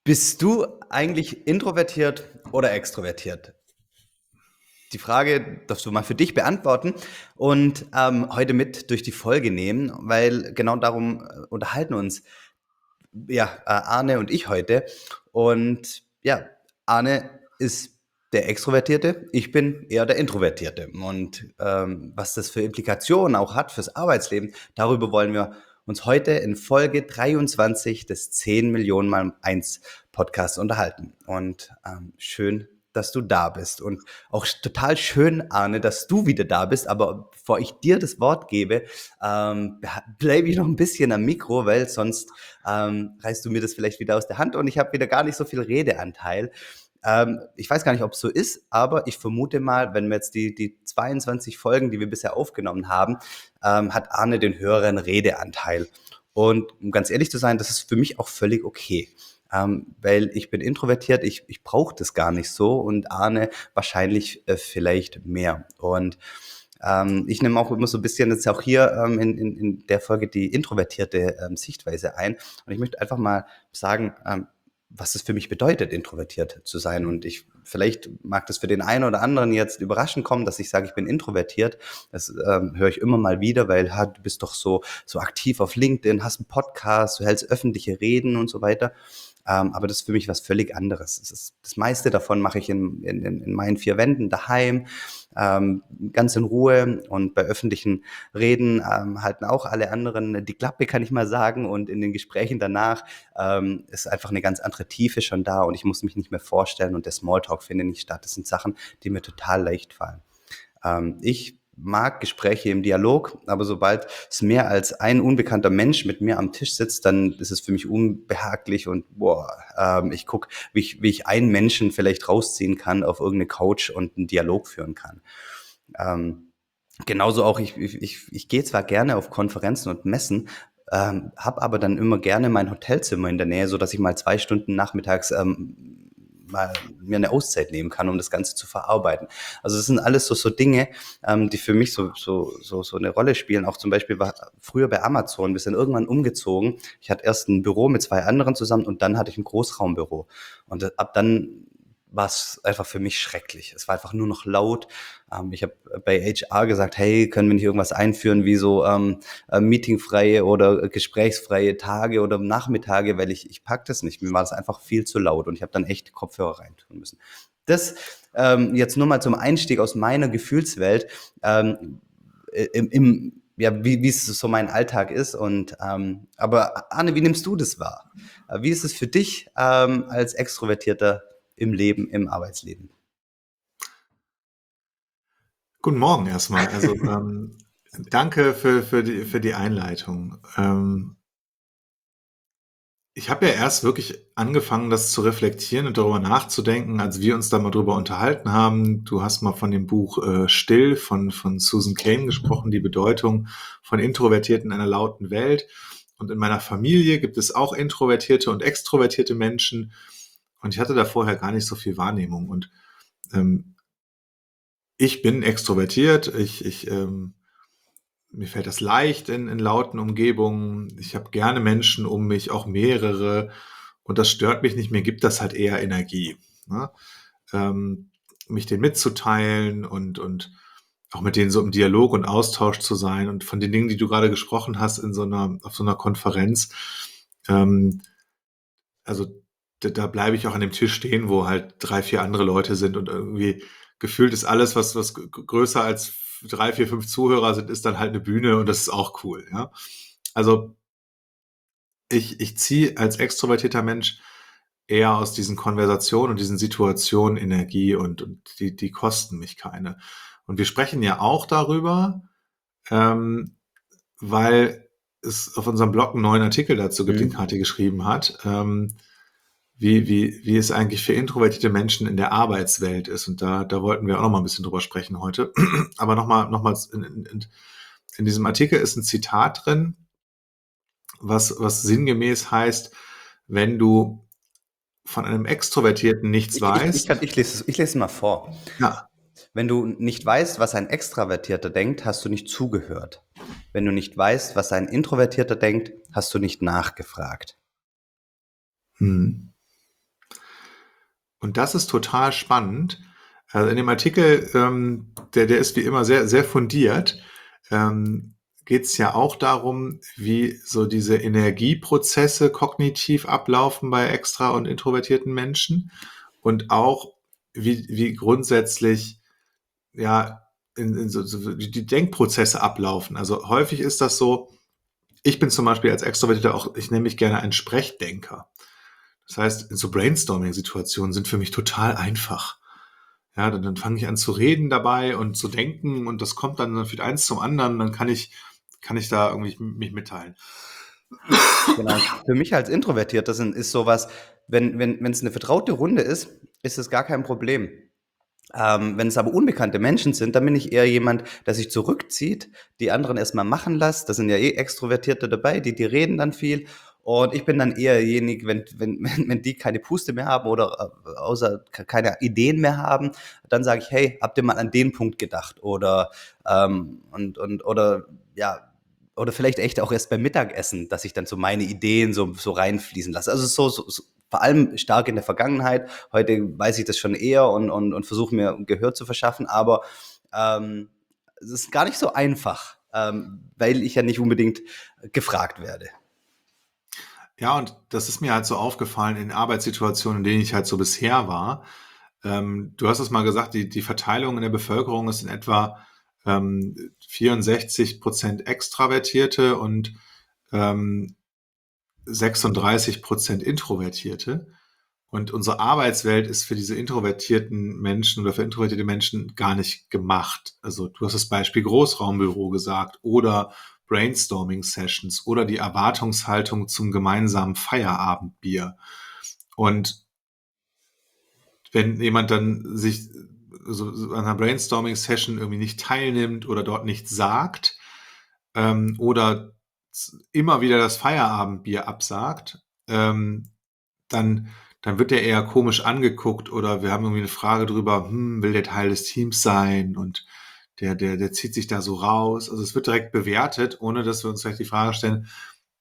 Bist du eigentlich introvertiert oder extrovertiert? Die Frage darfst du mal für dich beantworten und heute mit durch die Folge nehmen, weil genau darum unterhalten uns Arne und ich heute. Und ja, Arne ist der Extrovertierte, ich bin eher der Introvertierte. Und was das für Implikationen auch hat fürs Arbeitsleben, darüber wollen wir uns heute in Folge 23 des 10 Millionen mal eins Podcasts unterhalten. Und schön, dass du da bist. Und auch total schön, Arne, dass du wieder da bist. Aber bevor ich dir das Wort gebe, bleibe ich noch ein bisschen am Mikro, weil sonst reißt du mir das vielleicht wieder aus der Hand und ich habe wieder gar nicht so viel Redeanteil. Ich weiß gar nicht, ob es so ist, aber ich vermute mal, wenn wir jetzt die 22 Folgen, die wir bisher aufgenommen haben, hat Arne den höheren Redeanteil. Und um ganz ehrlich zu sein, das ist für mich auch völlig okay. Weil ich bin introvertiert, ich brauche das gar nicht so und Arne wahrscheinlich vielleicht mehr. Und ich nehme auch immer so ein bisschen jetzt auch hier in der Folge die introvertierte Sichtweise ein. Und ich möchte einfach mal sagen, was es für mich bedeutet, introvertiert zu sein. Und vielleicht mag das für den einen oder anderen jetzt überraschend kommen, dass ich sage, ich bin introvertiert. Das höre ich immer mal wieder, weil du bist doch so aktiv auf LinkedIn, hast einen Podcast, du hältst öffentliche Reden und so weiter. Aber das ist für mich was völlig anderes. Das meiste davon mache ich in meinen vier Wänden daheim, ganz in Ruhe, und bei öffentlichen Reden halten auch alle anderen die Klappe, kann ich mal sagen, und in den Gesprächen danach ist einfach eine ganz andere Tiefe schon da und ich muss mich nicht mehr vorstellen und der Smalltalk findet nicht statt. Das sind Sachen, die mir total leicht fallen. Ich mag Gespräche im Dialog, aber sobald es mehr als ein unbekannter Mensch mit mir am Tisch sitzt, dann ist es für mich unbehaglich und ich gucke, wie ich einen Menschen vielleicht rausziehen kann auf irgendeine Couch und einen Dialog führen kann. Ähm, Genauso auch, ich gehe zwar gerne auf Konferenzen und Messen, habe aber dann immer gerne mein Hotelzimmer in der Nähe, so dass ich mal 2 Stunden nachmittags mal mir eine Auszeit nehmen kann, um das Ganze zu verarbeiten. Also das sind alles so Dinge, die für mich so eine Rolle spielen. Auch zum Beispiel war früher bei Amazon, wir sind irgendwann umgezogen. Ich hatte erst ein Büro mit zwei anderen zusammen und dann hatte ich ein Großraumbüro. Und ab dann war es einfach für mich schrecklich. Es war einfach nur noch laut. Ich habe bei HR gesagt, hey, können wir nicht irgendwas einführen wie so meetingfreie oder gesprächsfreie Tage oder Nachmittage, weil ich pack das nicht. Mir war das einfach viel zu laut und ich habe dann echt Kopfhörer reintun müssen. Das jetzt nur mal zum Einstieg aus meiner Gefühlswelt, wie es so mein Alltag ist. Und aber Arne, wie nimmst du das wahr? Wie ist es für dich als Extrovertierter im Leben, im Arbeitsleben? Guten Morgen erstmal. Danke für die Einleitung. Ich habe ja erst wirklich angefangen, das zu reflektieren und darüber nachzudenken, als wir uns da mal drüber unterhalten haben. Du hast mal von dem Buch Still von Susan Cain gesprochen, die Bedeutung von Introvertierten in einer lauten Welt. Und in meiner Familie gibt es auch introvertierte und extrovertierte Menschen. Und ich hatte da vorher gar nicht so viel Wahrnehmung. Und ähm, ich bin extrovertiert. Mir fällt das leicht in lauten Umgebungen. Ich habe gerne Menschen um mich, auch mehrere. Und das stört mich nicht. Mir gibt das halt eher Energie, ne? Ähm, mich denen mitzuteilen und auch mit denen so im Dialog und Austausch zu sein. Und von den Dingen, die du gerade gesprochen hast auf so einer Konferenz, ähm, also da bleibe ich auch an dem Tisch stehen, wo halt 3, 4 andere Leute sind und irgendwie gefühlt ist alles, was größer als 3, 4, 5 Zuhörer sind, ist dann halt eine Bühne und das ist auch cool, ja. Also ich ziehe als extrovertierter Mensch eher aus diesen Konversationen und diesen Situationen Energie und die kosten mich keine. Und wir sprechen ja auch darüber, ähm, weil es auf unserem Blog einen neuen Artikel dazu gibt, den Mhm. Kathi geschrieben hat, wie es eigentlich für introvertierte Menschen in der Arbeitswelt ist. Und da wollten wir auch noch mal ein bisschen drüber sprechen heute. Aber nochmals in diesem Artikel ist ein Zitat drin, was sinngemäß heißt, wenn du von einem Extrovertierten nichts weißt, Ich lese es mal vor. ja, Wenn du nicht weißt, was ein Extravertierter denkt, hast du nicht zugehört. Wenn du nicht weißt, was ein Introvertierter denkt, hast du nicht nachgefragt. hm. Und das ist total spannend. Also in dem Artikel, der ist wie immer sehr, sehr fundiert, geht es ja auch darum, wie so diese Energieprozesse kognitiv ablaufen bei extra- und introvertierten Menschen und auch wie grundsätzlich ja so die Denkprozesse ablaufen. Also häufig ist das so, ich bin zum Beispiel als Extrovertierter auch, ich nenne mich gerne einen Sprechdenker. Das heißt, so Brainstorming-Situationen sind für mich total einfach. Ja, dann fange ich an zu reden dabei und zu denken und das kommt dann für eins zum anderen, dann kann ich da irgendwie mich mitteilen. Genau. Für mich als Introvertierter ist sowas, wenn es eine vertraute Runde ist, ist es gar kein Problem. Wenn es aber unbekannte Menschen sind, dann bin ich eher jemand, der sich zurückzieht, die anderen erstmal machen lässt. Da sind ja eh Extrovertierte dabei, die reden dann viel. Und ich bin dann eher derjenige, wenn die keine Puste mehr haben oder außer keine Ideen mehr haben, dann sage ich, hey, habt ihr mal an den Punkt gedacht? Oder ja, oder vielleicht echt auch erst beim Mittagessen, dass ich dann so meine Ideen so reinfließen lasse. Also so vor allem stark in der Vergangenheit. Heute weiß ich das schon eher und versuche mir Gehör zu verschaffen, aber ähm, es ist gar nicht so einfach, weil ich ja nicht unbedingt gefragt werde. Ja, und das ist mir halt so aufgefallen in Arbeitssituationen, in denen ich halt so bisher war. Du hast es mal gesagt, die Verteilung in der Bevölkerung ist in etwa 64% Extravertierte und ähm, 36% Introvertierte. Und unsere Arbeitswelt ist für diese introvertierten Menschen oder für introvertierte Menschen gar nicht gemacht. Also du hast das Beispiel Großraumbüro gesagt oder Brainstorming-Sessions oder die Erwartungshaltung zum gemeinsamen Feierabendbier. Und wenn jemand dann sich so an einer Brainstorming-Session irgendwie nicht teilnimmt oder dort nichts sagt oder immer wieder das Feierabendbier absagt, dann, dann wird der eher komisch angeguckt oder wir haben irgendwie eine Frage drüber, will der Teil des Teams sein und der zieht sich da so raus. Also es wird direkt bewertet, ohne dass wir uns vielleicht die Frage stellen,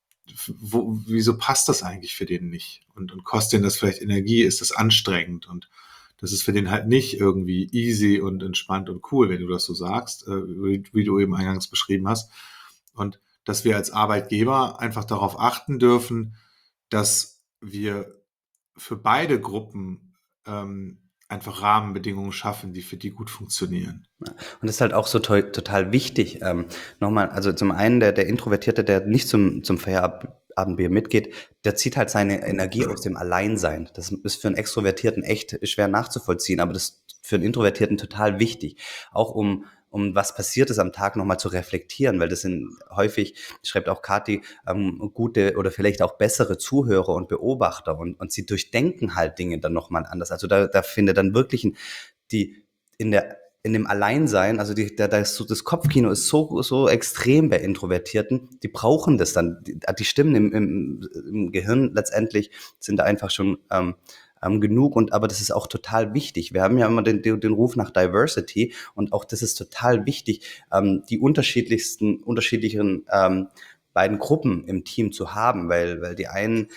wieso passt das eigentlich für den nicht? Und kostet den das vielleicht Energie? Ist das anstrengend? Und das ist für den halt nicht irgendwie easy und entspannt und cool, wenn du das so sagst, wie du eben eingangs beschrieben hast. Und dass wir als Arbeitgeber einfach darauf achten dürfen, dass wir für beide Gruppen einfach Rahmenbedingungen schaffen, die für die gut funktionieren. Ja. Und das ist halt auch so total wichtig. Nochmal, also zum einen der Introvertierte, der nicht zum Feierabendbier mitgeht, der zieht halt seine Energie aus dem Alleinsein. Das ist für einen Extrovertierten echt schwer nachzuvollziehen, aber das ist für einen Introvertierten total wichtig. Auch um was passiert ist am Tag nochmal zu reflektieren, weil das sind häufig, schreibt auch Kathi, gute oder vielleicht auch bessere Zuhörer und Beobachter und sie durchdenken halt Dinge dann nochmal anders. Also da findet dann wirklich die in dem Alleinsein, also das Kopfkino ist so extrem bei Introvertierten, die brauchen das dann. Die Stimmen im Gehirn letztendlich sind da einfach schon genug aber das ist auch total wichtig. Wir haben ja immer den Ruf nach Diversity und auch das ist total wichtig, die unterschiedlichen beiden Gruppen im Team zu haben, weil die einen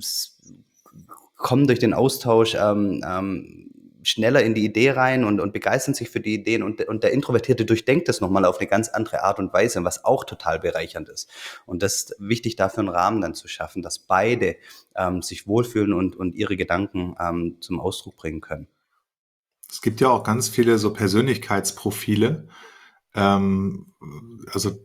kommen durch den Austausch schneller in die Idee rein und begeistern sich für die Ideen und der Introvertierte durchdenkt das nochmal auf eine ganz andere Art und Weise, was auch total bereichernd ist. Und das ist wichtig, dafür einen Rahmen dann zu schaffen, dass beide sich wohlfühlen und ihre Gedanken zum Ausdruck bringen können. Es gibt ja auch ganz viele so Persönlichkeitsprofile. Ähm, also,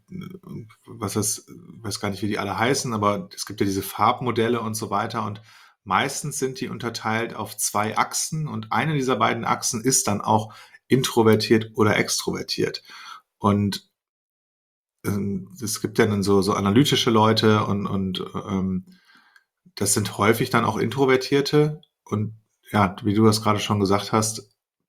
weiß gar nicht, wie die alle heißen, aber es gibt ja diese Farbmodelle und so weiter. Und meistens sind die unterteilt auf zwei Achsen und eine dieser beiden Achsen ist dann auch introvertiert oder extrovertiert. Und es gibt ja dann so analytische Leute und das sind häufig dann auch Introvertierte. Und ja, wie du das gerade schon gesagt hast,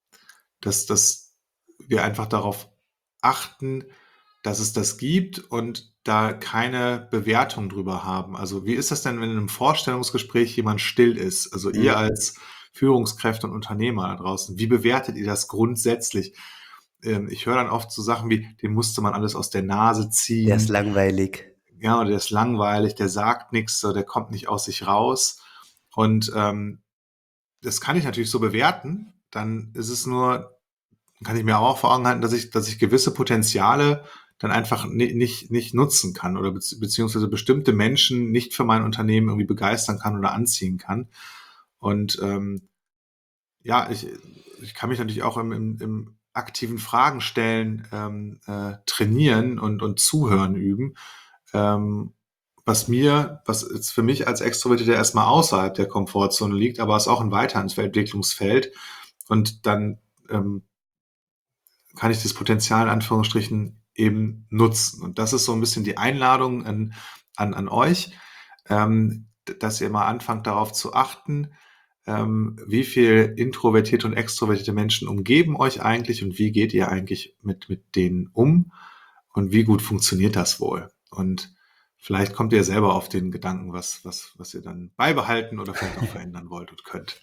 dass wir einfach darauf achten, dass es das gibt und da keine Bewertung drüber haben. Also wie ist das denn, wenn in einem Vorstellungsgespräch jemand still ist? Also ihr Mhm. als Führungskräfte und Unternehmer da draußen, wie bewertet ihr das grundsätzlich? Ich höre dann oft so Sachen wie, dem musste man alles aus der Nase Der ist ziehen. langweilig. Ja, oder der ist langweilig, der sagt nichts, so, der kommt nicht aus sich raus. Und das kann ich natürlich so bewerten, dann ist es nur, kann ich mir auch vor Augen halten, dass ich gewisse Potenziale dann einfach nicht nutzen kann oder beziehungsweise bestimmte Menschen nicht für mein Unternehmen irgendwie begeistern kann oder anziehen kann. Und ja, ich kann mich natürlich auch im aktiven Fragen stellen, trainieren und Zuhören üben. Ähm, was jetzt für mich als Extrovertierter erstmal außerhalb der Komfortzone liegt, aber es auch ein Weiterentwicklungsfeld. Und dann kann ich das Potenzial in Anführungsstrichen eben nutzen. Und das ist so ein bisschen die Einladung an euch, dass ihr mal anfangt darauf zu achten, wie viel introvertierte und extrovertierte Menschen umgeben euch eigentlich und wie geht ihr eigentlich mit denen um und wie gut funktioniert das wohl? Und vielleicht kommt ihr selber auf den Gedanken, was ihr dann beibehalten oder vielleicht auch verändern wollt und könnt.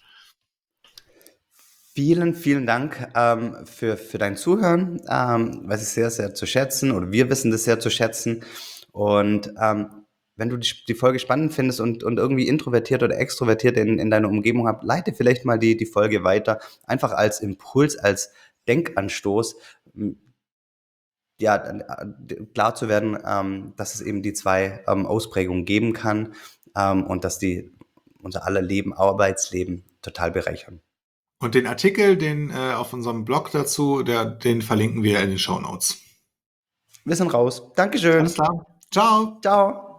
Vielen, vielen Dank für dein Zuhören, weiß ich sehr, sehr zu schätzen, oder wir wissen das sehr zu schätzen. Und wenn du die Folge spannend findest und irgendwie introvertiert oder extrovertiert in deiner Umgebung habt, leite vielleicht mal die Folge weiter, einfach als Impuls, als Denkanstoß, ja, klar zu werden, dass es eben die zwei Ausprägungen geben kann, und dass die unser aller Leben, Arbeitsleben total bereichern. Und den Artikel, den auf unserem Blog dazu, den verlinken wir in den Shownotes. Wir sind raus. Alles Dankeschön. klar. Ciao. Ciao.